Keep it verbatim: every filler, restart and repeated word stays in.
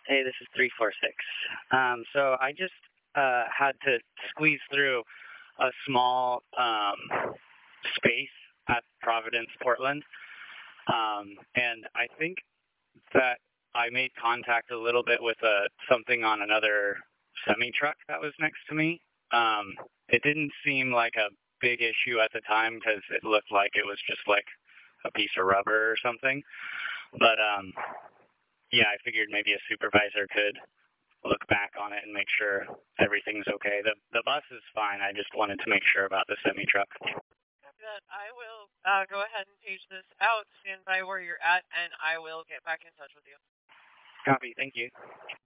Hey, this is three four six. Um, so I just uh, had to squeeze through a small um, space at Providence, Portland, um, and I think that I made contact a little bit with uh, something on another semi truck that was next to me. Um, it didn't seem like a big issue at the time because it looked like it was just like a piece of rubber or something. But um, yeah, I figured maybe a supervisor could look back on it and make sure everything's okay. The the bus is fine. I just wanted to make sure about the semi truck. Copy that. I will uh, go ahead and page this out, stand by where you're at, and I will get back in touch with you. Copy. Thank you.